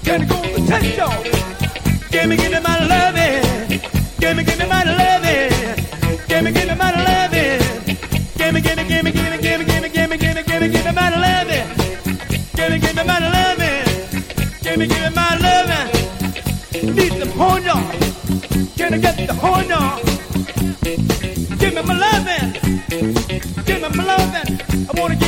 Can I go to test y'all? Give me my loving. Give me my loving. Give me my loving. Give me my loving. Give me my loving. Give me my loving. Need some horn dog. Can I get the horn dog? Give me my loving. Give me my loving. I wanna give